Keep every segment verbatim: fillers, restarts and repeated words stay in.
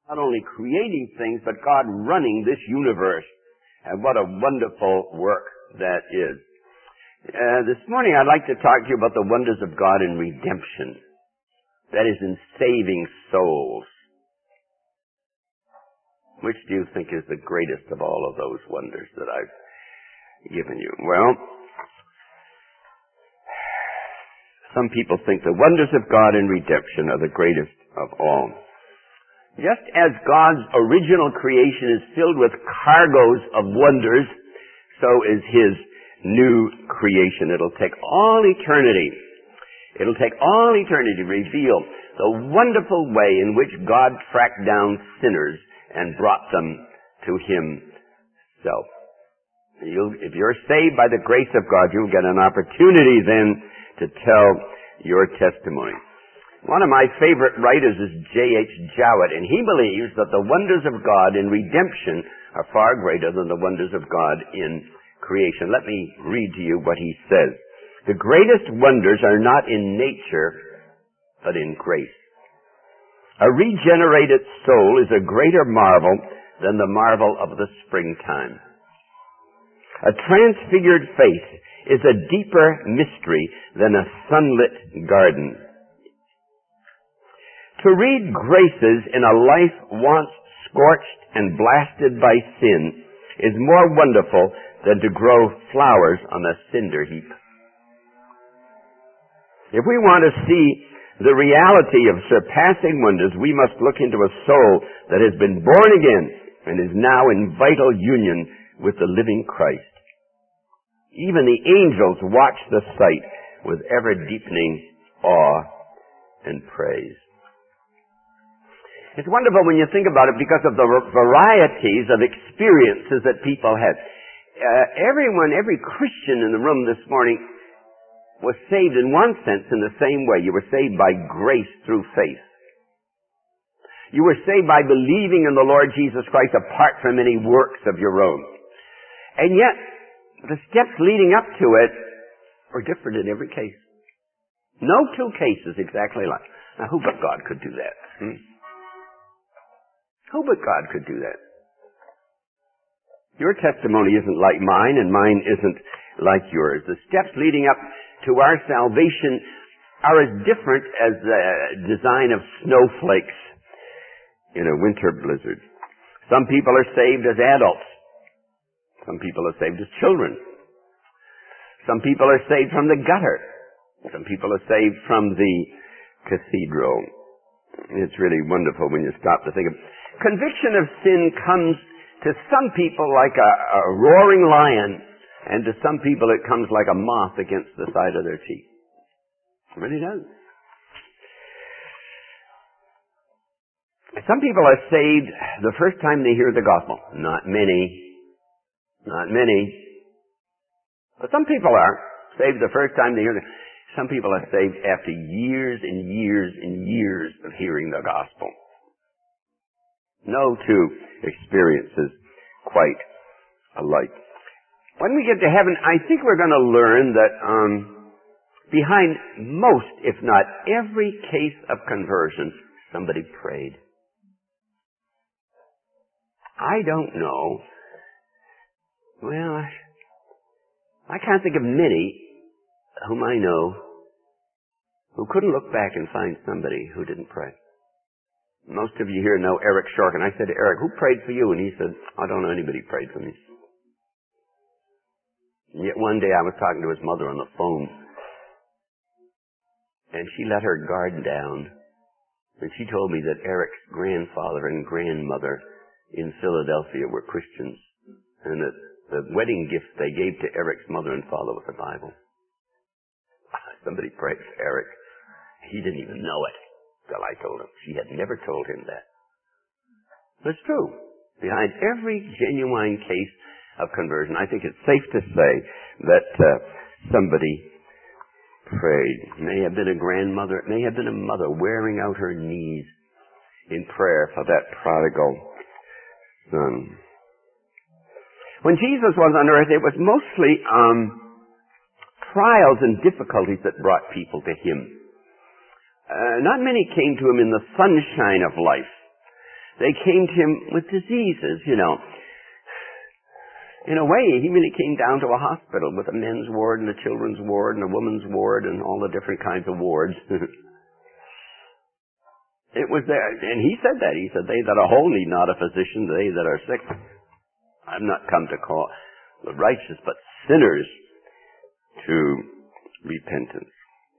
Not only creating things, but God running this universe. And what a wonderful work that is. Uh, this morning I'd like to talk to you about the wonders of God in redemption. That is, in saving souls. Which do you think is the greatest of all of those wonders that I've given you? Well, some people think the wonders of God in redemption are the greatest of all. Just as God's original creation is filled with cargoes of wonders, so is His new creation. It'll take all eternity. It'll take all eternity to reveal the wonderful way in which God tracked down sinners and brought them to Himself. You'll, if you're saved by the grace of God, you'll get an opportunity then to tell your testimony. One of my favorite writers is J H Jowett, and he believes that the wonders of God in redemption are far greater than the wonders of God in creation. Let me read to you what he says. The greatest wonders are not in nature, but in grace. A regenerated soul is a greater marvel than the marvel of the springtime. A transfigured face is a deeper mystery than a sunlit garden. To read graces in a life once scorched and blasted by sin is more wonderful than to grow flowers on a cinder heap. If we want to see the reality of surpassing wonders, we must look into a soul that has been born again and is now in vital union with the living Christ. Even the angels watch the sight with ever-deepening awe and praise. It's wonderful when you think about it because of the varieties of experiences that people had. Uh, everyone, every Christian in the room this morning was saved in one sense in the same way. You were saved by grace through faith. You were saved by believing in the Lord Jesus Christ apart from any works of your own. And yet, the steps leading up to it are different in every case. No two cases exactly like. Now, who but God could do that? Hmm? Who but God could do that? Your testimony isn't like mine, and mine isn't like yours. The steps leading up to our salvation are as different as the design of snowflakes in a winter blizzard. Some people are saved as adults. Some people are saved as children. Some people are saved from the gutter. Some people are saved from the cathedral. It's really wonderful when you stop to think of it. Conviction of sin comes to some people like a, a roaring lion, and to some people it comes like a moth against the side of their teeth. It really does. Some people are saved the first time they hear the gospel. Not many. Not many. But some people are saved the first time they hear the Some people are saved after years and years and years of hearing the gospel. No two experiences quite alike. When we get to heaven, I think we're going to learn that um, behind most, if not every case of conversion, somebody prayed. I don't know. Well, I, I can't think of many whom I know who couldn't look back and find somebody who didn't pray. Most of you here know Eric Shorkin. I said to Eric, who prayed for you? And he said, I don't know anybody who prayed for me. And yet one day I was talking to his mother on the phone, and she let her guard down, and she told me that Eric's grandfather and grandmother in Philadelphia were Christians, and that the wedding gift they gave to Eric's mother and father was a Bible. Somebody prayed for Eric. He didn't even know it till I told him. She had never told him that. But it's true. Behind every genuine case of conversion, I think it's safe to say that uh, somebody prayed. It may have been a grandmother. It may have been a mother wearing out her knees in prayer for that prodigal son. When Jesus was on earth, it was mostly um, trials and difficulties that brought people to Him. Uh, not many came to Him in the sunshine of life. They came to him with diseases, you know. In a way, he really came down to a hospital with a men's ward and a children's ward and a woman's ward and all the different kinds of wards. It was there, and he said that. He said, they that are whole need not a physician, they that are sick. I've not come to call the righteous, but sinners to repentance.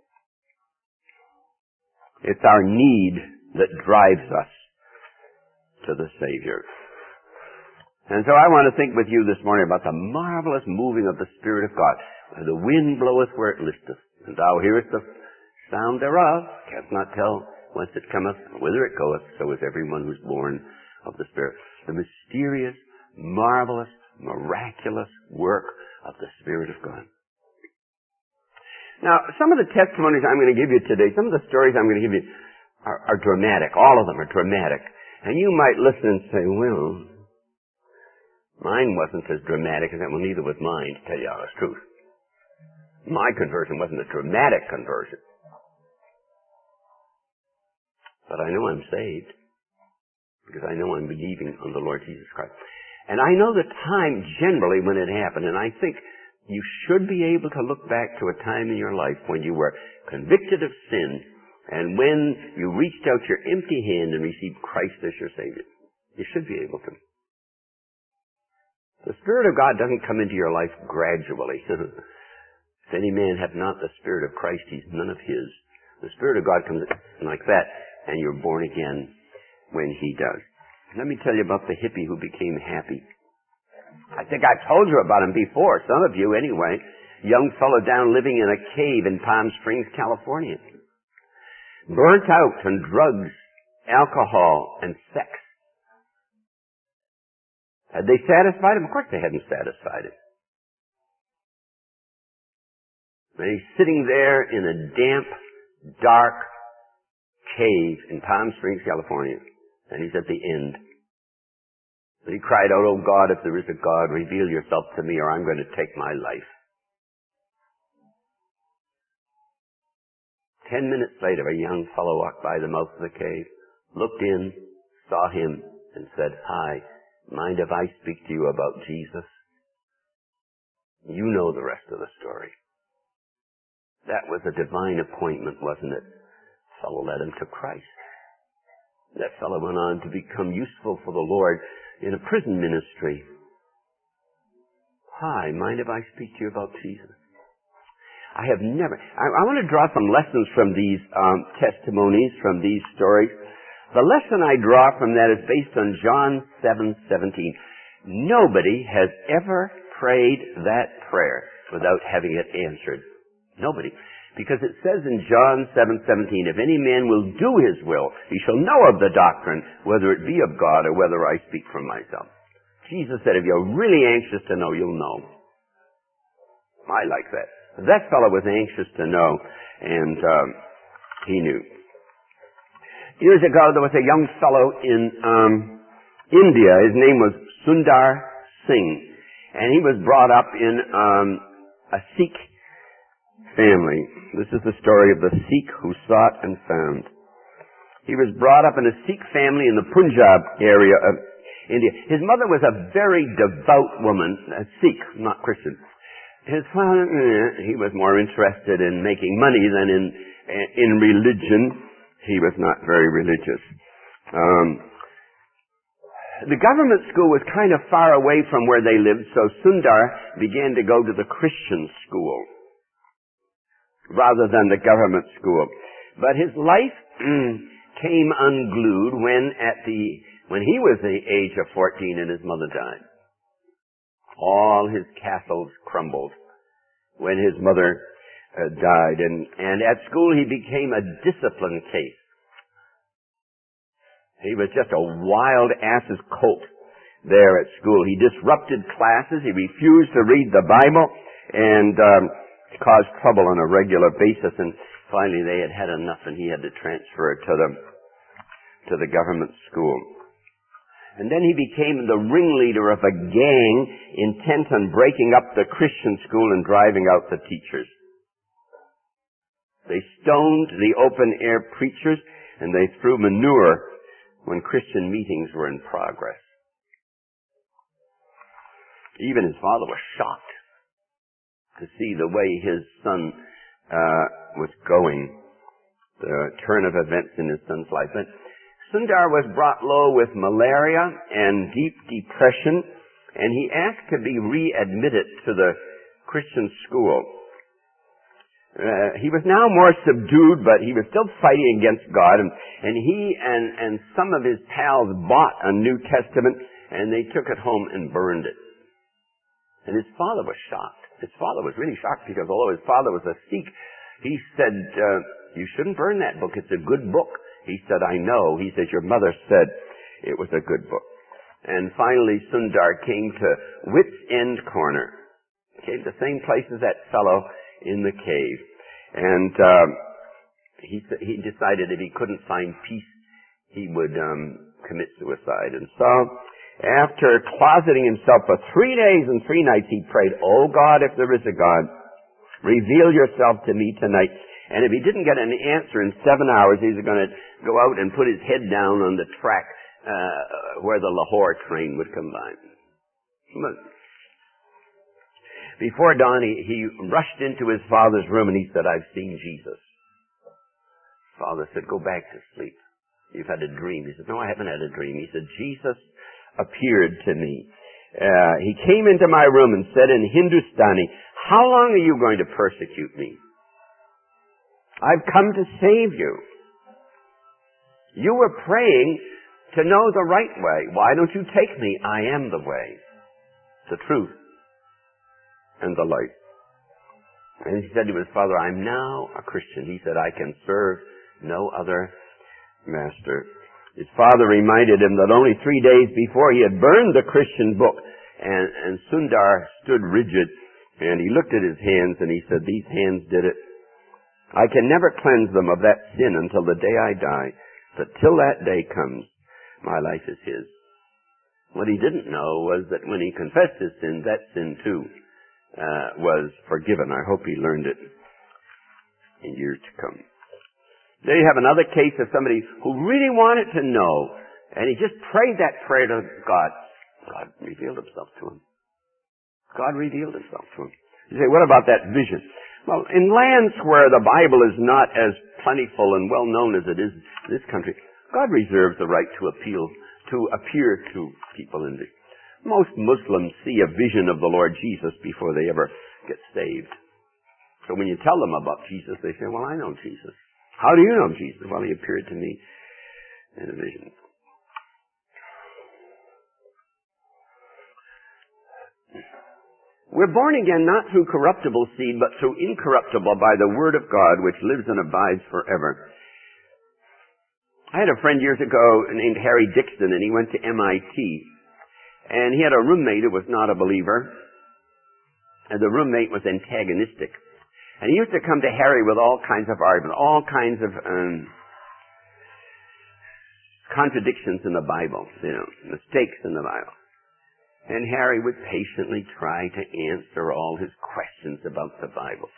It's our need that drives us to the Savior. And so I want to think with you this morning about the marvelous moving of the Spirit of God. The wind bloweth where it listeth, and thou hearest the sound thereof, canst not tell whence it cometh, whither it goeth, so is everyone who's born of the Spirit. The mysterious, marvelous, miraculous work of the Spirit of God. Now, some of the testimonies I'm going to give you today, some of the stories I'm going to give you are, are dramatic. All of them are dramatic. And you might listen and say, well, mine wasn't as dramatic as that. Well, neither was mine, to tell you the honest truth. My conversion wasn't a dramatic conversion. But I know I'm saved because I know I'm believing on the Lord Jesus Christ. And I know the time generally when it happened, and I think you should be able to look back to a time in your life when you were convicted of sin and when you reached out your empty hand and received Christ as your Savior. You should be able to. The Spirit of God doesn't come into your life gradually. If any man have not the Spirit of Christ, he's none of his. The Spirit of God comes in like that, and you're born again when he does. Let me tell you about the hippie who became happy. I think I've told you about him before, some of you anyway. Young fellow down living in a cave in Palm Springs, California. Burnt out on drugs, alcohol, and sex. Had they satisfied him? Of course they hadn't satisfied him. And he's sitting there in a damp, dark cave in Palm Springs, California. And he's at the end. And he cried out, oh God, if there is a God, reveal yourself to me or I'm going to take my life. Ten minutes later, a young fellow walked by the mouth of the cave, looked in, saw him, and said, hi, mind if I speak to you about Jesus? You know the rest of the story. That was a divine appointment, wasn't it? The fellow led him to Christ. That fellow went on to become useful for the Lord in a prison ministry. Hi, mind if I speak to you about Jesus? I have never, I, I want to draw some lessons from these um, testimonies, from these stories. The lesson I draw from that is based on John seven seventeen. Nobody has ever prayed that prayer without having it answered. Nobody. Because it says in John seven seventeen, if any man will do his will, he shall know of the doctrine, whether it be of God or whether I speak from myself. Jesus said, if you're really anxious to know, you'll know. I like that. That fellow was anxious to know, and um, he knew. Years ago, there was a young fellow in um, India. His name was Sundar Singh, and he was brought up in um, a Sikh family. This is the story of the Sikh who sought and found. He was brought up in a Sikh family in the Punjab area of India. His mother was a very devout woman, a Sikh, not Christian. His father, he was more interested in making money than in in religion. He was not very religious. Um, the government school was kind of far away from where they lived, so Sundar began to go to the Christian school rather than the government school. But his life came unglued when at the when he was the age of fourteen and his mother died. All his castles crumbled when his mother uh, died. And, and at school he became a discipline case. He was just a wild ass's colt there at school. He disrupted classes. He refused to read the Bible and um, caused trouble on a regular basis. And finally they had had enough and he had to transfer to the, to the government school. And then he became the ringleader of a gang intent on breaking up the Christian school and driving out the teachers. They stoned the open-air preachers, and they threw manure when Christian meetings were in progress. Even his father was shocked to see the way his son uh, was going, the turn of events in his son's life. But Sundar was brought low with malaria and deep depression, and he asked to be readmitted to the Christian school. Uh, he was now more subdued, but he was still fighting against God, and, and he and, and some of his pals bought a New Testament, and they took it home and burned it. And his father was shocked. His father was really shocked because although his father was a Sikh, he said, uh, you shouldn't burn that book. It's a good book. He said, I know. He said, your mother said it was a good book. And finally, Sundar came to Wit's End Corner. Came to the same place as that fellow in the cave. And um, he he decided if he couldn't find peace, he would um, commit suicide. And so, after closeting himself for three days and three nights, he prayed, oh God, if there is a God, reveal yourself to me tonight. And if he didn't get an answer in seven hours, he was going to go out and put his head down on the track uh, where the Lahore train would come by. But before dawn, he, he rushed into his father's room and he said, I've seen Jesus. His father said, go back to sleep. You've had a dream. He said, no, I haven't had a dream. He said, Jesus appeared to me. Uh, he came into my room and said in Hindustani, how long are you going to persecute me? I've come to save you. You were praying to know the right way. Why don't you take me? I am the way, the truth, and the light. And he said to his father, I'm now a Christian. He said, I can serve no other master. His father reminded him that only three days before he had burned the Christian book, and, and Sundar stood rigid, and he looked at his hands, and he said, these hands did it. I can never cleanse them of that sin until the day I die, but till that day comes, my life is his. What he didn't know was that when he confessed his sin, that sin too uh, was forgiven. I hope he learned it in years to come. There you have another case of somebody who really wanted to know, and he just prayed that prayer to God. God revealed himself to him. God revealed himself to him. You say, what about that vision? Well, in lands where the Bible is not as plentiful and well known as it is in this country, God reserves the right to appeal, to appear to people in the... Most Muslims see a vision of the Lord Jesus before they ever get saved. So when you tell them about Jesus, they say, well, I know Jesus. How do you know Jesus? Well, he appeared to me in a vision. We're born again not through corruptible seed, but through incorruptible by the Word of God, which lives and abides forever. I had a friend years ago named Harry Dixon, and he went to M I T. And he had a roommate who was not a believer, and the roommate was antagonistic. And he used to come to Harry with all kinds of arguments, all kinds of um, contradictions in the Bible, you know, mistakes in the Bible. And Harry would patiently try to answer all his questions about the Bible.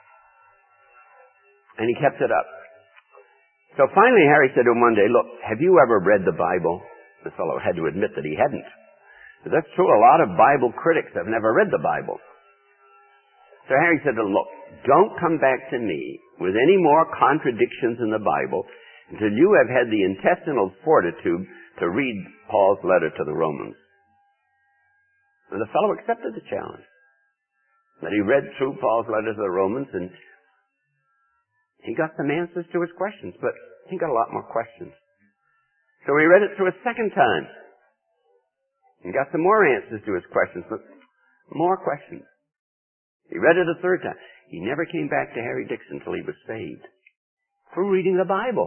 And he kept it up. So finally Harry said to him one day, look, have you ever read the Bible? The fellow had to admit that he hadn't. But that's true, a lot of Bible critics have never read the Bible. So Harry said to him, look, don't come back to me with any more contradictions in the Bible until you have had the intestinal fortitude to read Paul's letter to the Romans. And the fellow accepted the challenge. That he read through Paul's letter to the Romans, and he got some answers to his questions, but he got a lot more questions. So he read it through a second time. And got some more answers to his questions, but more questions. He read it a third time. He never came back to Harry Dixon until he was saved. Through reading the Bible.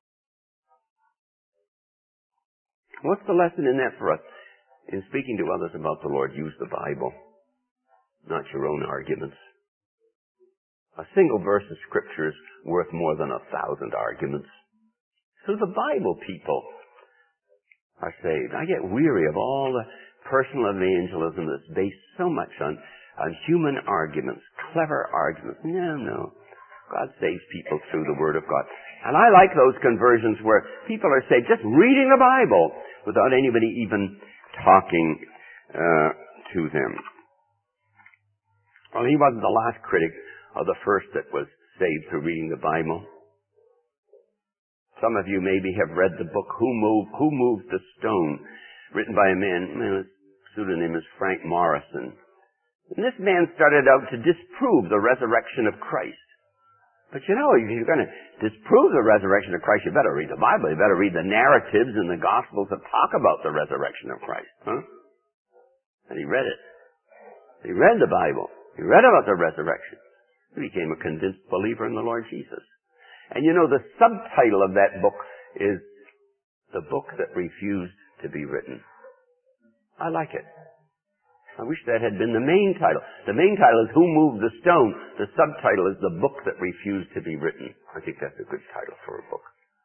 What's the lesson in that for us? In speaking to others about the Lord, use the Bible, not your own arguments. A single verse of Scripture is worth more than a thousand arguments. So the Bible people are saved. I get weary of all the personal evangelism that's based so much on on human arguments, clever arguments. No, no. God saves people through the Word of God. And I like those conversions where people are saved just reading the Bible without anybody even talking uh, to them. Well, he wasn't the last critic of the first that was saved through reading the Bible. Some of you maybe have read the book Who Moved, Who Moved the Stone, written by a man, his pseudonym is Frank Morrison. And this man started out to disprove the resurrection of Christ. But you know, if you're going to disprove the resurrection of Christ, you better read the Bible. You better read the narratives in the Gospels that talk about the resurrection of Christ. Huh? And he read it. He read the Bible. He read about the resurrection. He became a convinced believer in the Lord Jesus. And you know, the subtitle of that book is The Book That Refused to Be Written. I like it. I wish that had been the main title. The main title is Who Moved the Stone. The subtitle is The Book That Refused to Be Written. I think that's a good title for a book.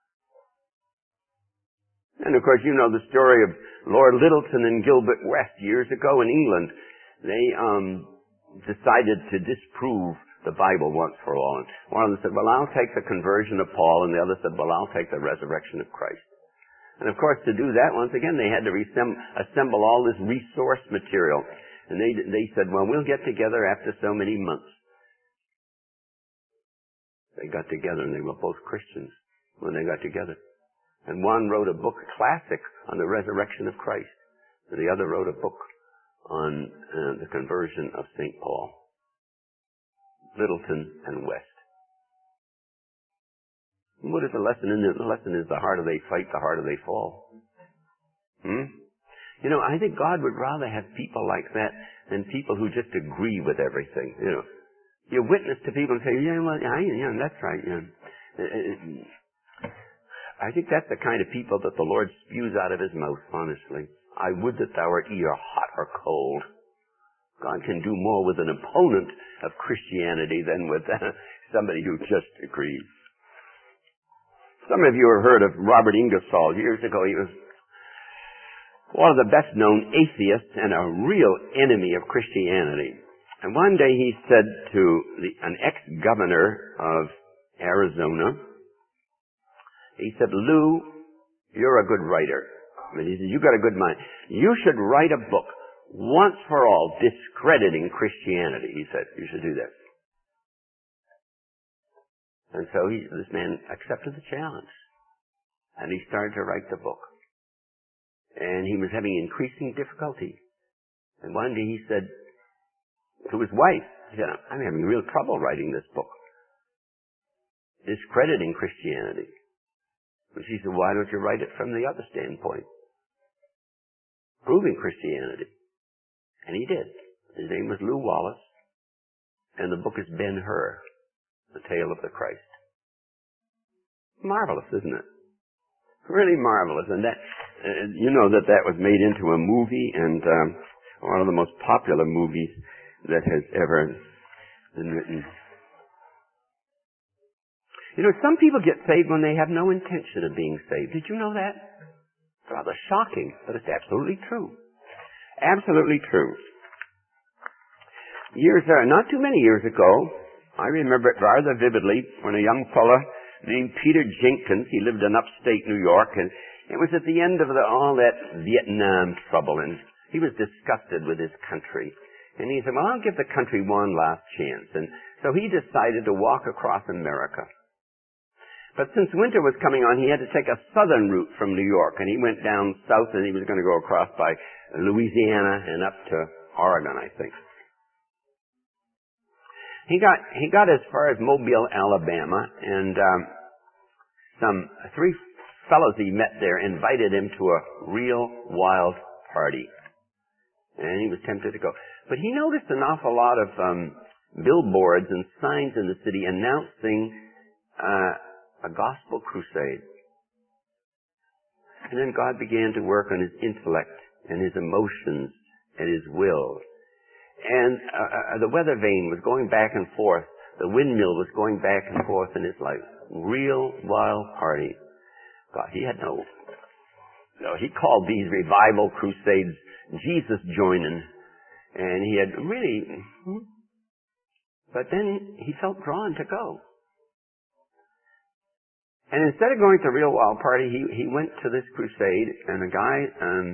And of course, you know the story of Lord Lyttelton and Gilbert West years ago in England. They um, decided to disprove the Bible once for all. And one of them said, well, I'll take the conversion of Paul, and the other said, well, I'll take the resurrection of Christ. And of course, to do that, once again, they had to resem- assemble all this resource material. And they they said, well, we'll get together after so many months. They got together, and they were both Christians when they got together. And one wrote a book, a classic, on the resurrection of Christ. And the other wrote a book on uh, the conversion of Saint Paul. Lyttelton and West. What is the lesson in it? The lesson is the harder they fight, the harder they fall. Hmm? You know, I think God would rather have people like that than people who just agree with everything. You know, you witness to people and say, yeah, well, yeah, yeah that's right. Yeah. I think that's the kind of people that the Lord spews out of His mouth, honestly. I would that thou wert either hot or cold. God can do more with an opponent of Christianity than with uh, somebody who just agrees. Some of you have heard of Robert Ingersoll. Years ago, he was one of the best-known atheists and a real enemy of Christianity. And one day he said to the, an ex-governor of Arizona, he said, Lou, you're a good writer. I mean, he said, you got a good mind. You should write a book once for all discrediting Christianity. He said, you should do that. And so he, this man accepted the challenge. And he started to write the book. And he was having increasing difficulty. And one day he said to his wife, he said, I'm having real trouble writing this book, discrediting Christianity. And she said, why don't you write it from the other standpoint? Proving Christianity. And he did. His name was Lew Wallace. And the book is Ben-Hur, The Tale of the Christ. Marvelous, isn't it? Really marvelous. And that, uh, you know that that was made into a movie, and um, one of the most popular movies that has ever been written. You know, some people get saved when they have no intention of being saved. Did you know that? It's rather shocking, but it's absolutely true. Absolutely true. Years, uh, not too many years ago, I remember it rather vividly when a young fellow named Peter Jenkins, he lived in upstate New York, and it was at the end of the, all that Vietnam trouble, and he was disgusted with his country. And he said, well, I'll give the country one last chance. And so he decided to walk across America. But since winter was coming on, he had to take a southern route from New York, and he went down south, and he was going to go across by Louisiana and up to Oregon, I think. He got he got as far as Mobile, Alabama, and um, some three fellows he met there invited him to a real wild party, and he was tempted to go. But he noticed an awful lot of um, billboards and signs in the city announcing uh, a gospel crusade. And then God began to work on his intellect and his emotions and his will. And uh, the weather vane was going back and forth. The windmill was going back and forth in his life. Real wild party. God, he had no... no he called these revival crusades Jesus joining. And he had really... But then he felt drawn to go. And instead of going to a real wild party, he, he went to this crusade, and a guy um,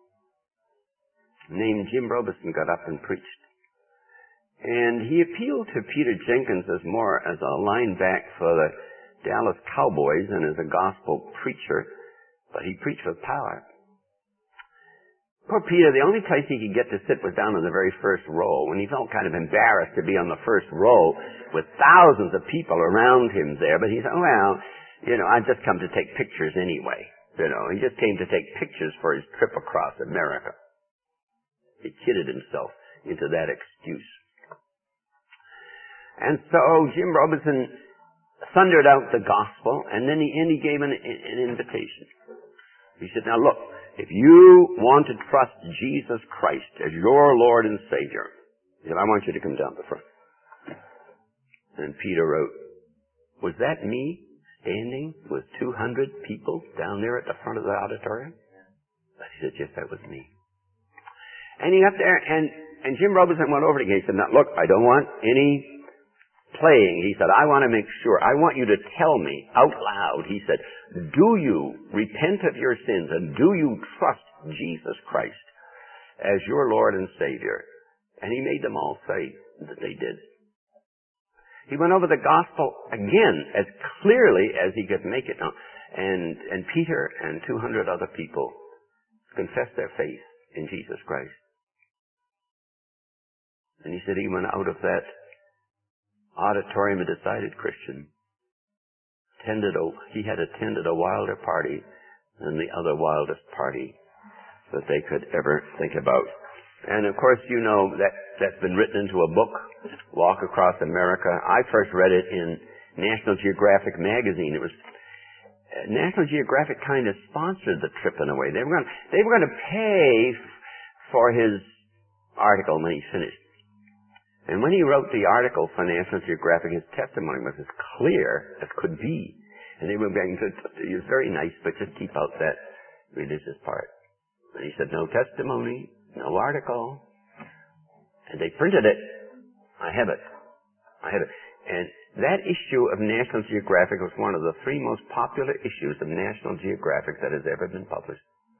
named Jim Robison got up and preached. And he appealed to Peter Jenkins as more as a lineback for the Dallas Cowboys and as a gospel preacher, but he preached with power. Poor Peter, the only place he could get to sit was down in the very first row, and he felt kind of embarrassed to be on the first row with thousands of people around him there. But he said, well, you know, I've just come to take pictures anyway. You know, he just came to take pictures for his trip across America. He kidded himself into that excuse. And so Jim Robison thundered out the gospel, and then he, and he gave an, an invitation. He said, now look, if you want to trust Jesus Christ as your Lord and Savior, he said, I want you to come down the front. And Peter wrote, was that me standing with two hundred people down there at the front of the auditorium? But he said, yes, that was me. And he got there, and, and Jim Robison went over to him. He said, now look, I don't want any playing. He said, I want to make sure, I want you to tell me out loud, he said, do you repent of your sins and do you trust Jesus Christ as your Lord and Savior? And he made them all say that they did. He went over the gospel again as clearly as he could make it. And, and Peter and two hundred other people confessed their faith in Jesus Christ. And he said he went out of that auditorium a decided Christian. Attended a, he had attended a wilder party than the other wildest party that they could ever think about. And of course, you know that that's been written into a book, Walk Across America. I first read it in National Geographic magazine. It was uh, National Geographic kind of sponsored the trip in a way. They were going they were going to pay for his article when he finished. And when he wrote the article for National Geographic, his testimony was as clear as could be. And they were going to, he was very nice, but just keep out that religious part. And he said, no testimony, no article. And they printed it. I have it. I have it. And that issue of National Geographic was one of the three most popular issues of National Geographic that has ever been published.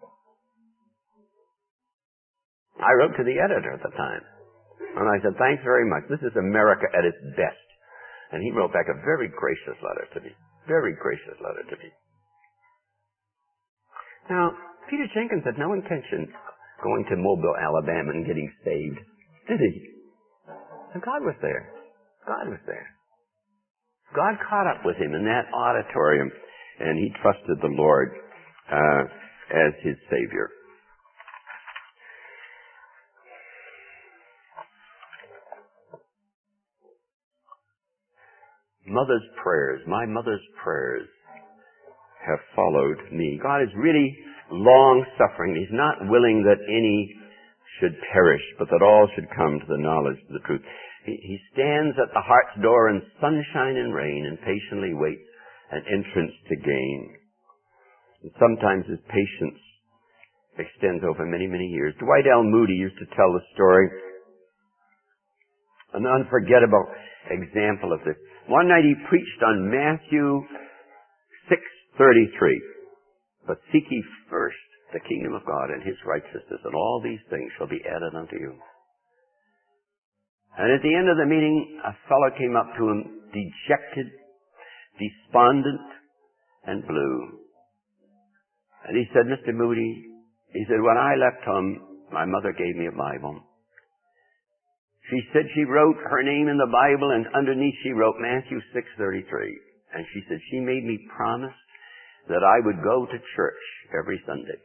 I wrote to the editor at the time. And I said, thanks very much. This is America at its best. And he wrote back a very gracious letter to me. Very gracious letter to me. Now, Peter Jenkins had no intention of going to Mobile, Alabama and getting saved, did he? And God was there. God was there. God caught up with him in that auditorium, and he trusted the Lord uh, as his Savior. Mother's prayers, my mother's prayers have followed me. God is really long-suffering. He's not willing that any should perish, but that all should come to the knowledge of the truth. He, he stands at the heart's door in sunshine and rain and patiently waits an entrance to gain. And sometimes his patience extends over many, many years. Dwight L. Moody used to tell the story, an unforgettable example of this. One night he preached on Matthew six thirty-three. But seek ye first the kingdom of God and his righteousness, and all these things shall be added unto you. And at the end of the meeting, a fellow came up to him, dejected, despondent, and blue. And he said, Mister Moody, he said, when I left home, my mother gave me a Bible. She said she wrote her name in the Bible, and underneath she wrote Matthew six thirty-three. And she said she made me promise that I would go to church every Sunday.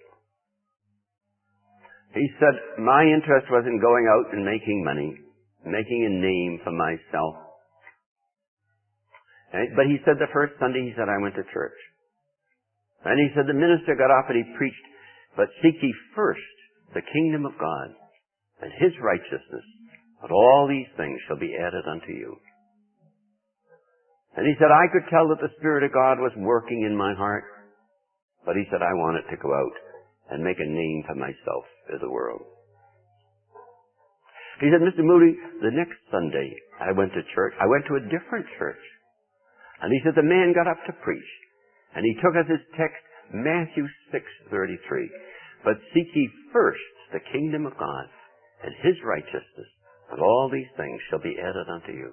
He said, my interest was in going out and making money, making a name for myself. And, but he said the first Sunday, he said, I went to church. And he said the minister got up and he preached, but seek ye first the kingdom of God and his righteousness, but all these things shall be added unto you. And he said, I could tell that the Spirit of God was working in my heart, but he said, I wanted to go out and make a name for myself in the world. He said, Mister Moody, the next Sunday I went to church. I went to a different church. And he said, the man got up to preach. And he took as his text Matthew six thirty-three. But seek ye first the kingdom of God and his righteousness, and all these things shall be added unto you.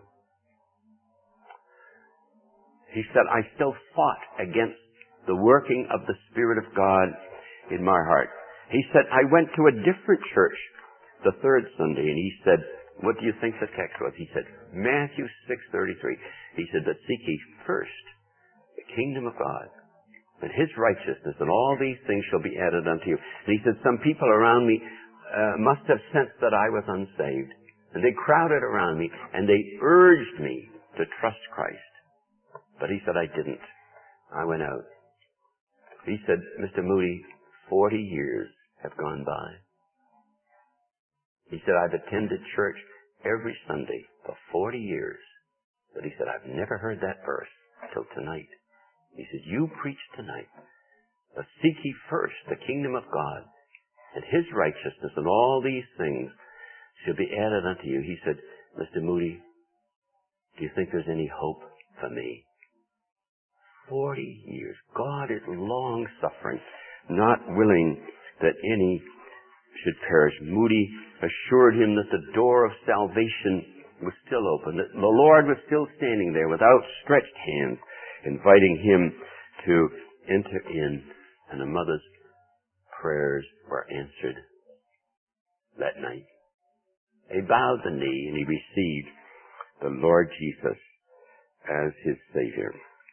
He said, I still fought against the working of the Spirit of God in my heart. He said, I went to a different church the third Sunday, and he said, what do you think the text was? He said, Matthew six thirty-three. He said, but seek ye first the kingdom of God and his righteousness, and all these things shall be added unto you. And he said, some people around me uh, must have sensed that I was unsaved, and they crowded around me, and they urged me to trust Christ. But he said, I didn't. I went out. He said, Mister Moody, forty years have gone by. He said, I've attended church every Sunday for forty years. But he said, I've never heard that verse till tonight. He said, you preach tonight. But seek ye first the kingdom of God and his righteousness, and all these things shall be added unto you. He said, Mister Moody, do you think there's any hope for me? Forty years. God is long-suffering, not willing that any should perish. Moody assured him that the door of salvation was still open, that the Lord was still standing there with outstretched hands, inviting him to enter in, and a mother's prayers were answered that night. He bowed the knee and he received the Lord Jesus as his Savior.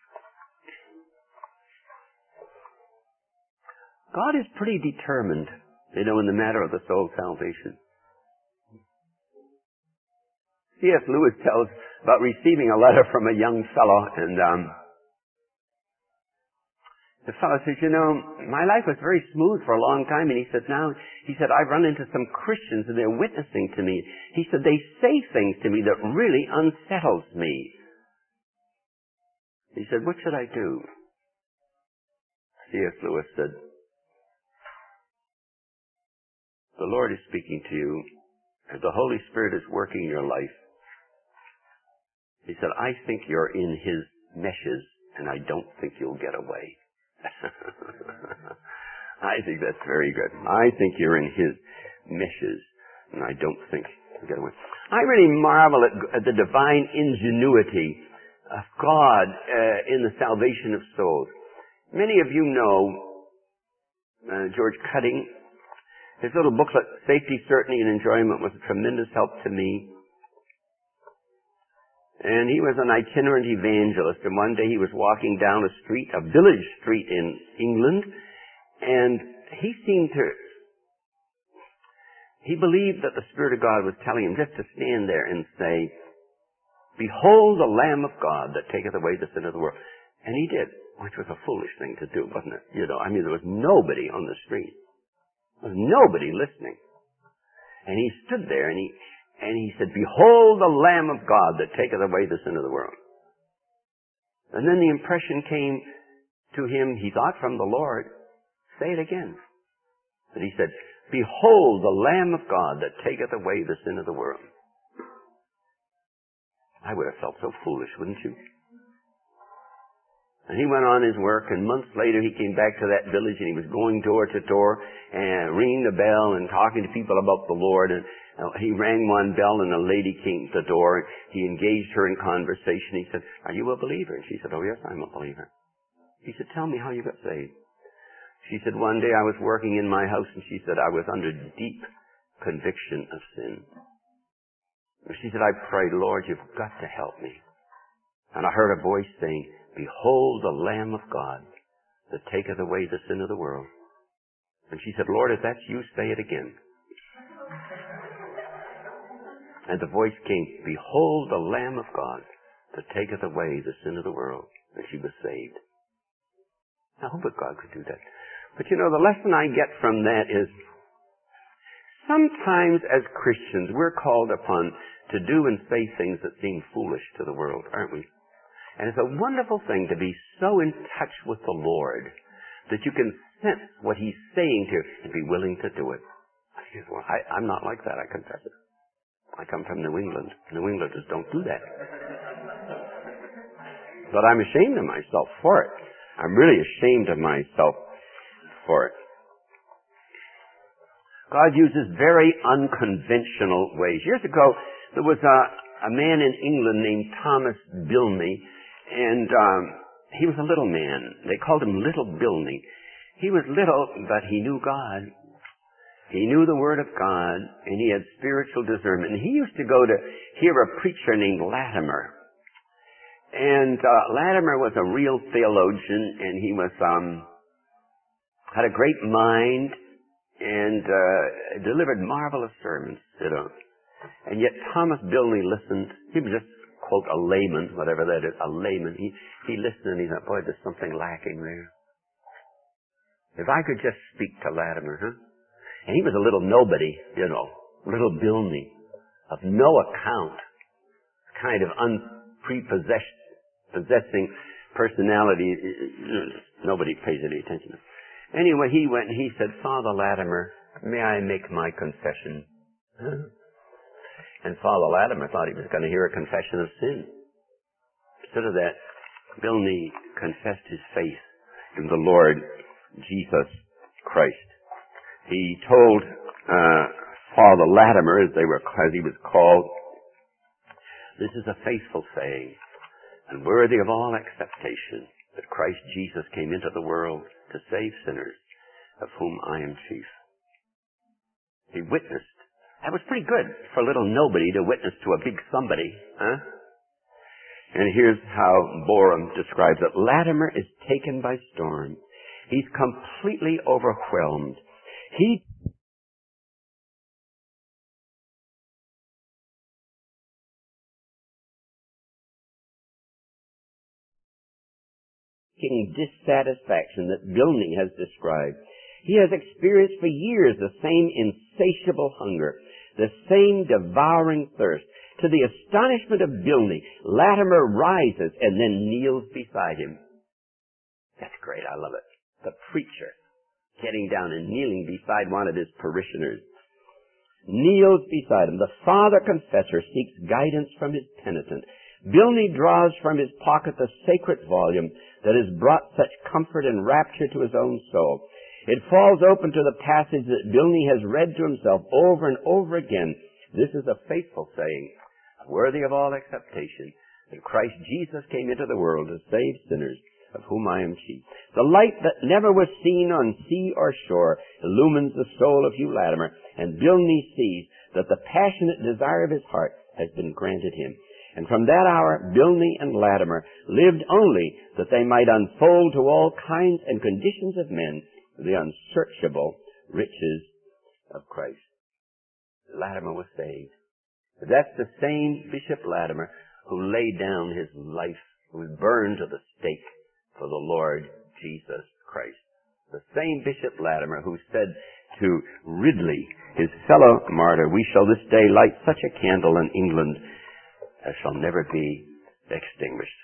God is pretty determined, you know, in the matter of the soul's salvation. C S Lewis tells about receiving a letter from a young fellow, and um, the fellow says, you know, my life was very smooth for a long time, and he said, now, he said, I've run into some Christians, and they're witnessing to me. He said, they say things to me that really unsettles me. He said, what should I do? C S Lewis said, the Lord is speaking to you, and the Holy Spirit is working in your life. He said, I think you're in his meshes, and I don't think you'll get away. I think that's very good. I think you're in his meshes, and I don't think you'll get away. I really marvel at, at the divine ingenuity of God uh, in the salvation of souls. Many of you know uh, George Cutting. His little booklet, Safety, Certainty, and Enjoyment, was a tremendous help to me. And he was an itinerant evangelist, and one day he was walking down a street, a village street in England, and he seemed to, he believed that the Spirit of God was telling him just to stand there and say, behold the Lamb of God that taketh away the sin of the world. And he did, which was a foolish thing to do, wasn't it? You know, I mean, there was nobody on the street. There was nobody listening. And he stood there and he, and he said, behold the Lamb of God that taketh away the sin of the world. And then the impression came to him, he thought from the Lord, say it again. But he said, behold the Lamb of God that taketh away the sin of the world. I would have felt so foolish, wouldn't you? And he went on his work, and months later he came back to that village, and he was going door to door and ringing the bell and talking to people about the Lord. And uh, he rang one bell, and a lady came to the door. And he engaged her in conversation. He said, are you a believer? And she said, oh, yes, I'm a believer. He said, tell me how you got saved. She said, one day I was working in my house, and she said, I was under deep conviction of sin. And she said, I prayed, Lord, you've got to help me. And I heard a voice saying, behold the Lamb of God that taketh away the sin of the world. And she said, Lord, if that's you, say it again. And the voice came, behold the Lamb of God that taketh away the sin of the world. And she was saved. I hope that God could do that. But you know, the lesson I get from that is, sometimes as Christians, we're called upon to do and say things that seem foolish to the world, aren't we? And it's a wonderful thing to be so in touch with the Lord that you can sense what he's saying to you and be willing to do it. Well, I, I'm not like that, I confess it. I come from New England. New Englanders don't do that. But I'm ashamed of myself for it. I'm really ashamed of myself for it. God uses very unconventional ways. Years ago, there was a, a man in England named Thomas Bilney, and um, he was a little man. They called him Little Bilney. He was little, but he knew God. He knew the Word of God, and he had spiritual discernment. And he used to go to hear a preacher named Latimer. And uh, Latimer was a real theologian, and he was um, had a great mind, and uh, delivered marvelous sermons, you know. And yet Thomas Bilney listened. He was just, quote, a layman, whatever that is, a layman. He, he listened and he thought, boy, there's something lacking there. If I could just speak to Latimer, huh? And he was a little nobody, you know, little Bilney, of no account, kind of unprepossessing personality. Nobody pays any attention to him. Anyway, he went and he said, Father Latimer, may I make my confession? Huh? And Father Latimer thought he was going to hear a confession of sin. Instead of that, Bilney confessed his faith in the Lord Jesus Christ. He told uh, Father Latimer, as they were, as he was called, this is a faithful saying and worthy of all acceptation, that Christ Jesus came into the world to save sinners, of whom I am chief. He witnessed. That was pretty good for a little nobody to witness to a big somebody, huh? And here's how Borum describes it. Latimer is taken by storm. He's completely overwhelmed. He dissatisfaction that Bilney has described. He has experienced for years the same insatiable hunger, the same devouring thirst. To the astonishment of Bilney, Latimer rises and then kneels beside him. That's great. I love it. The preacher getting down and kneeling beside one of his parishioners. Kneels beside him. The father confessor seeks guidance from his penitent. Bilney draws from his pocket the sacred volume that has brought such comfort and rapture to his own soul. It falls open to the passage that Bilney has read to himself over and over again. This is a faithful saying, worthy of all acceptation, that Christ Jesus came into the world to save sinners, of whom I am chief. The light that never was seen on sea or shore illumines the soul of Hugh Latimer, and Bilney sees that the passionate desire of his heart has been granted him. And from that hour, Bilney and Latimer lived only that they might unfold to all kinds and conditions of men the unsearchable riches of Christ. Latimer was saved. That's the same Bishop Latimer who laid down his life, who was burned to the stake for the Lord Jesus Christ. The same Bishop Latimer who said to Ridley, his fellow martyr, we shall this day light such a candle in England as shall never be extinguished.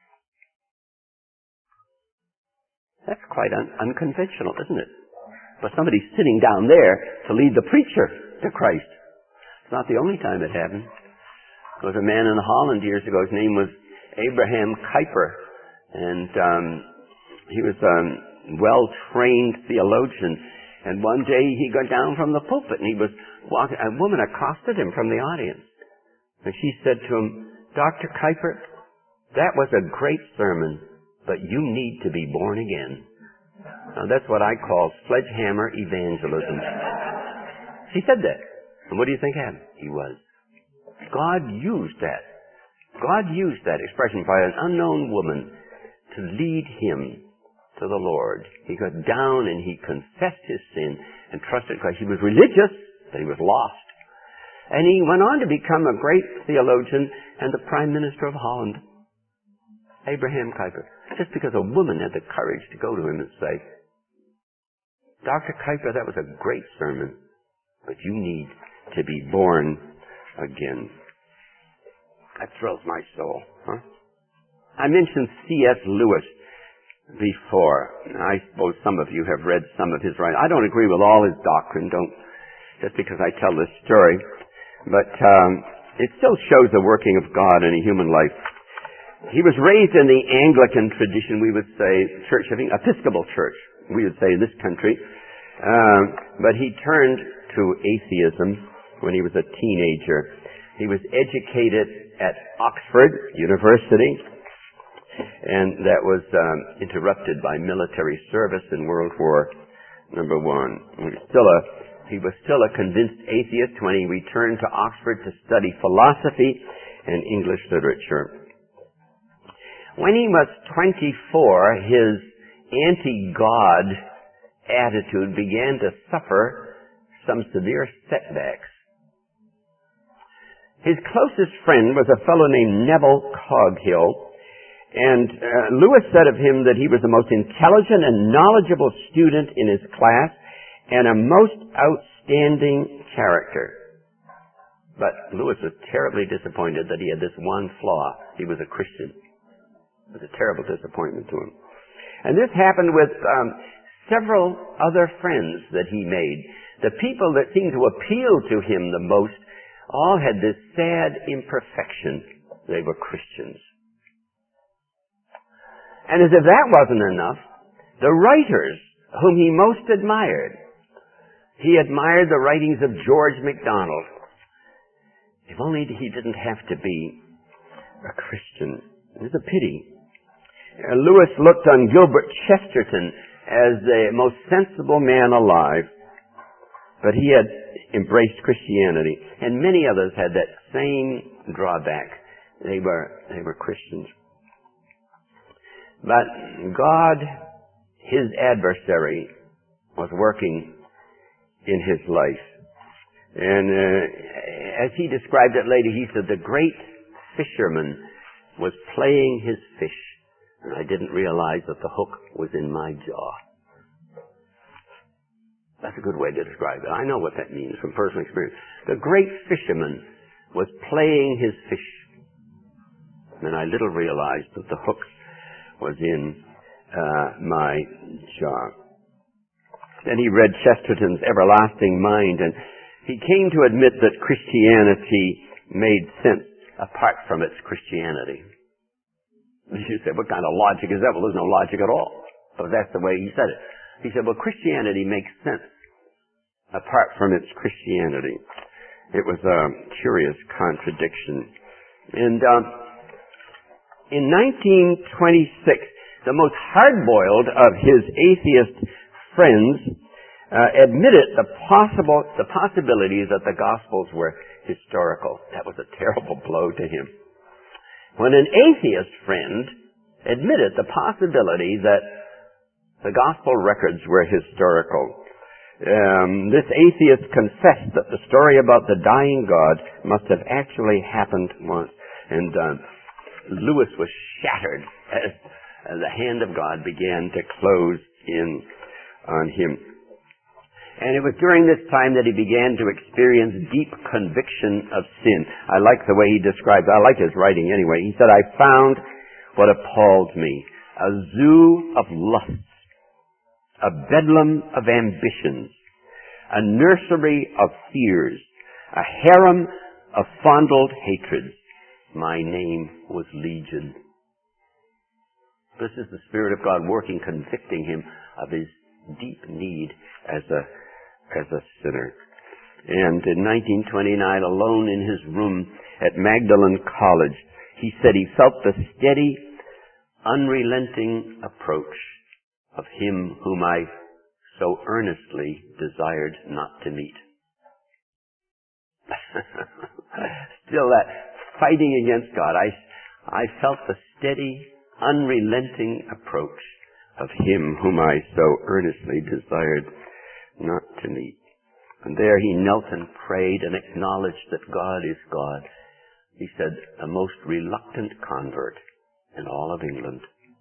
That's quite un- unconventional, isn't it? For somebody sitting down there to lead the preacher to Christ. It's not the only time it happened. There was a man in Holland years ago. His name was Abraham Kuyper. And um, he was a well-trained theologian. And one day he got down from the pulpit and he was walking. A woman accosted him from the audience. And she said to him, Doctor Kuyper, that was a great sermon, but you need to be born again. Now that's what I call sledgehammer evangelism. She said that. And what do you think happened? He was. God used that. God used that expression by an unknown woman to lead him to the Lord. He got down and he confessed his sin and trusted Christ. He was religious, but he was lost. And he went on to become a great theologian and the Prime Minister of Holland. Abraham Kuyper. Just because a woman had the courage to go to him and say, Doctor Kuyper, that was a great sermon, but you need to be born again. That thrills my soul. Huh? I mentioned C S Lewis before. I suppose some of you have read some of his writing. I don't agree with all his doctrine, don't just because I tell this story. But um, it still shows the working of God in a human life. He was raised in the Anglican tradition, we would say, church, I think, Episcopal church, we would say in this country. Um, but he turned to atheism when he was a teenager. He was educated at Oxford University, and that was um, interrupted by military service in World War Number One. He was still a he was still a convinced atheist when he returned to Oxford to study philosophy and English literature. When he was twenty-four, his anti-God attitude began to suffer some severe setbacks. His closest friend was a fellow named Neville Coghill, and uh, Lewis said of him that he was the most intelligent and knowledgeable student in his class and a most outstanding character. But Lewis was terribly disappointed that he had this one flaw. He was a Christian. It was a terrible disappointment to him. And this happened with um, several other friends that he made. The people that seemed to appeal to him the most all had this sad imperfection. They were Christians. And as if that wasn't enough, the writers whom he most admired, he admired the writings of George MacDonald. If only he didn't have to be a Christian. It was a pity. Uh, Lewis looked on Gilbert Chesterton as the most sensible man alive, but he had embraced Christianity, and many others had that same drawback. They were they were Christians. But God, his adversary, was working in his life. And uh, as he described it later, he said, the great fisherman was playing his fish, and I didn't realize that the hook was in my jaw. That's a good way to describe it. I know what that means from personal experience. The great fisherman was playing his fish, and I little realized that the hook was in uh, my jaw. Then he read Chesterton's Everlasting Mind, and he came to admit that Christianity made sense apart from its Christianity. You said, what kind of logic is that? Well, there's no logic at all. But that's the way he said it. He said, well, Christianity makes sense apart from its Christianity. It was a curious contradiction. And um, in nineteen twenty-six, the most hard-boiled of his atheist friends uh, admitted the possible the possibility that the Gospels were historical. That was a terrible blow to him. When an atheist friend admitted the possibility that the Gospel records were historical, um, this atheist confessed that the story about the dying God must have actually happened once. And um, Lewis was shattered as, as the hand of God began to close in on him. And it was during this time that he began to experience deep conviction of sin. I like the way he describes, I like his writing anyway. He said, I found what appalled me, a zoo of lusts, a bedlam of ambitions, a nursery of fears, a harem of fondled hatreds. My name was Legion. This is the Spirit of God working, convicting him of his deep need as a as a sinner. And in nineteen twenty-nine, alone in his room at Magdalen College, he said he felt the steady, unrelenting approach of him whom I so earnestly desired not to meet. Still that fighting against God, I, I felt the steady, unrelenting approach of him whom I so earnestly desired not to meet. And there he knelt and prayed and acknowledged that God is God. He said, the most reluctant convert in all of England.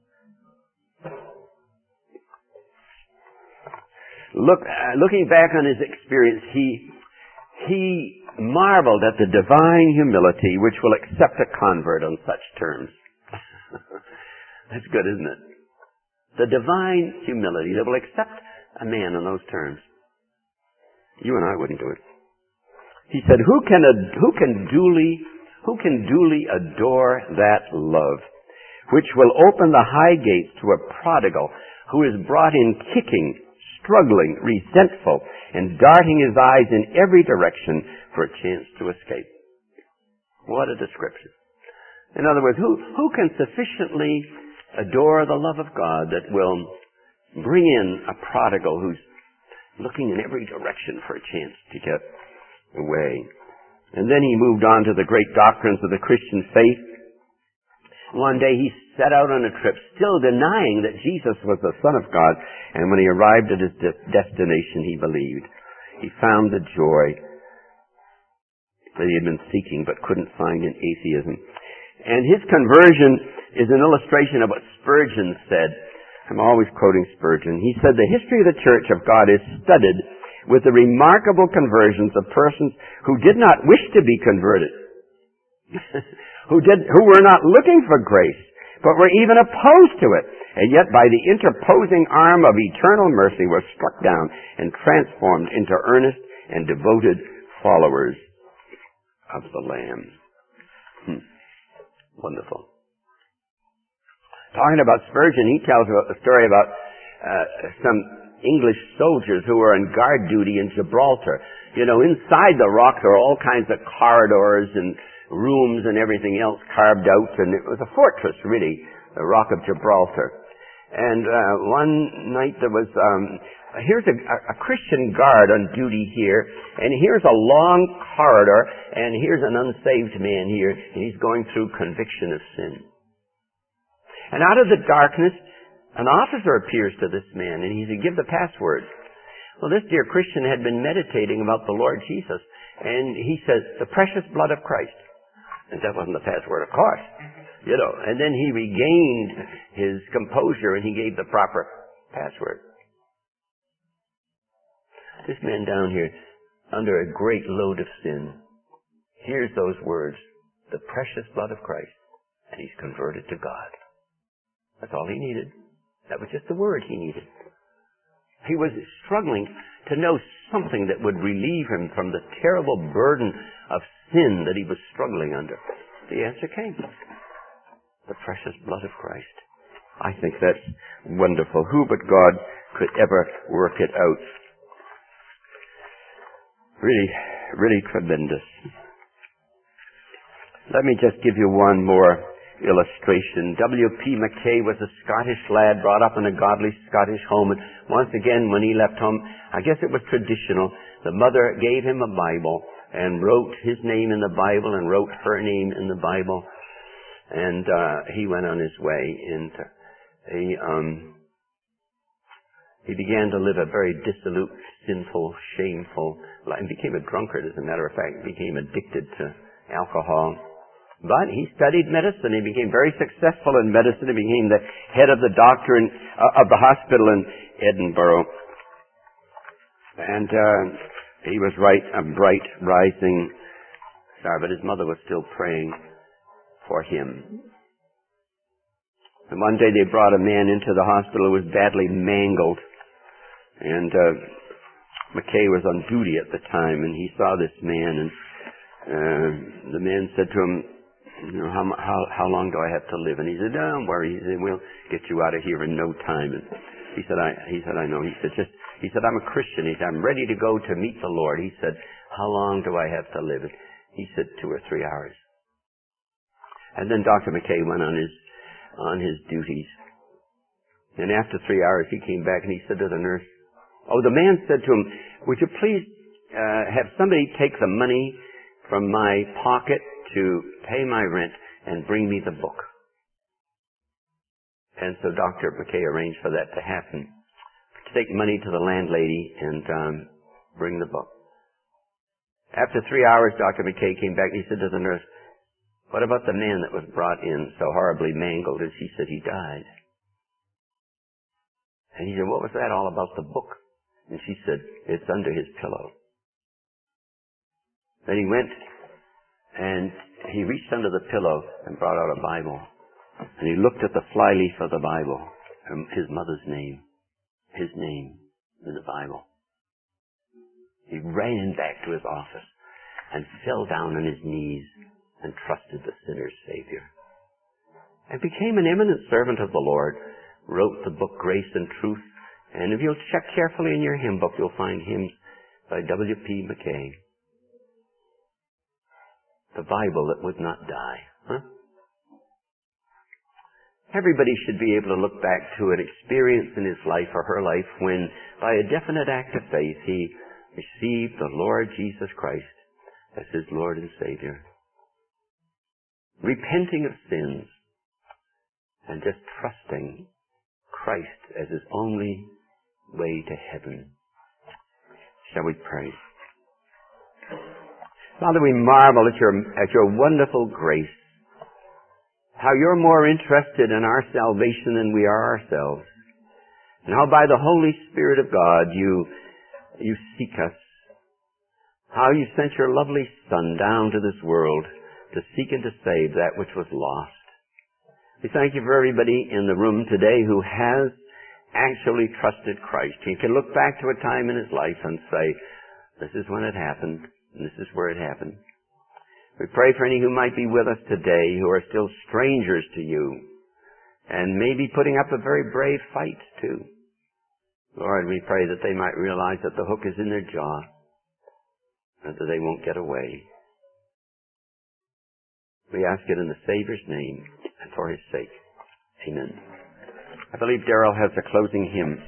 Look, uh, looking back on his experience, he he marveled at the divine humility which will accept a convert on such terms. That's good, isn't it? The divine humility that will accept a man on those terms. You and I wouldn't do it. He said, who can, ad- who can duly, who can duly adore that love? which will open the high gates to a prodigal who is brought in kicking, struggling, resentful, and darting his eyes in every direction for a chance to escape. What a description. In other words, who, who can sufficiently adore the love of God that will bring in a prodigal who's looking in every direction for a chance to get away? And then he moved on to the great doctrines of the Christian faith. One day he set out on a trip, still denying that Jesus was the Son of God, and when he arrived at his de- destination, he believed. He found the joy that he had been seeking but couldn't find in atheism. And his conversion is an illustration of what Spurgeon said. I'm always quoting Spurgeon. He said, "The history of the Church of God is studded with the remarkable conversions of persons who did not wish to be converted, who did, who were not looking for grace, but were even opposed to it, and yet by the interposing arm of eternal mercy were struck down and transformed into earnest and devoted followers of the Lamb." Hmm. Wonderful. Talking about Spurgeon, he tells a story about uh, some English soldiers who were on guard duty in Gibraltar. You know, inside the rock there were all kinds of corridors and rooms and everything else carved out, and it was a fortress, really, the Rock of Gibraltar. And uh, one night there was, um, here's a, a Christian guard on duty here, and here's a long corridor, and here's an unsaved man here, and he's going through conviction of sin. And out of the darkness, an officer appears to this man, and he's to give the password. Well, this dear Christian had been meditating about the Lord Jesus, and he says, "The precious blood of Christ." And that wasn't the password, of course. You know, and then he regained his composure, and he gave the proper password. This man down here, under a great load of sin, hears those words, "The precious blood of Christ," and he's converted to God. That's all he needed. That was just the word he needed. He was struggling to know something that would relieve him from the terrible burden of sin that he was struggling under. The answer came. The precious blood of Christ. I think that's wonderful. Who but God could ever work it out? Really, really tremendous. Let me just give you one more illustration. W P Mackay was a Scottish lad brought up in a godly Scottish home, and once again when he left home, I guess it was traditional, the mother gave him a Bible and wrote his name in the Bible and wrote her name in the Bible, and uh, he went on his way, and he um, he began to live a very dissolute, sinful, shameful life, and became a drunkard, as a matter of fact, became addicted to alcohol. But he studied medicine. He became very successful in medicine. He became the head of the doctor in, uh, of the hospital in Edinburgh. And uh, he was right, a bright, rising star. But his mother was still praying for him. And one day they brought a man into the hospital who was badly mangled. And uh, Mackay was on duty at the time, and he saw this man, and uh, the man said to him, "You know, how, how how long do I have to live?" And he said, "Don't worry." He said, "We'll get you out of here in no time." And he said, "I." He said, "I know." He said, "Just." He said, "I'm a Christian." He said, "I'm ready to go to meet the Lord." He said, "How long do I have to live?" He said, two or three hours. And then Doctor Mackay went on his on his duties. And after three hours, he came back and he said to the nurse, "Oh, the man said to him, would you please uh, have somebody take the money from my pocket to pay my rent and bring me the book?" And so Doctor Mackay arranged for that to happen, to take money to the landlady and um, bring the book. After three hours, Doctor Mackay came back and he said to the nurse, "What about the man that was brought in so horribly mangled?" And she said, "He died." And he said, "What was that all about the book?" And she said, "It's under his pillow." Then he went and he reached under the pillow and brought out a Bible. And he looked at the flyleaf of the Bible, his mother's name, his name in the Bible. He ran back to his office and fell down on his knees and trusted the sinner's Savior. and became an eminent servant of the Lord, wrote the book Grace and Truth, and if you'll check carefully in your hymn book, you'll find hymns by W P McKay. The Bible that would not die. Huh? Everybody should be able to look back to an experience in his life or her life when, by a definite act of faith, he received the Lord Jesus Christ as his Lord and Savior. Repenting of sins and just trusting Christ as his only way to heaven. Shall we pray? Father, we marvel at your, at your wonderful grace. How you're more interested in our salvation than we are ourselves. And how by the Holy Spirit of God you, you seek us. How you sent your lovely Son down to this world to seek and to save that which was lost. We thank you for everybody in the room today who has actually trusted Christ. He can look back to a time in his life and say, this is when it happened, and this is where it happened. We pray for any who might be with us today who are still strangers to you and maybe putting up a very brave fight too. Lord, we pray that they might realize that the hook is in their jaw and that they won't get away. We ask it in the Savior's name and for his sake. Amen. I believe Darrell has a closing hymn.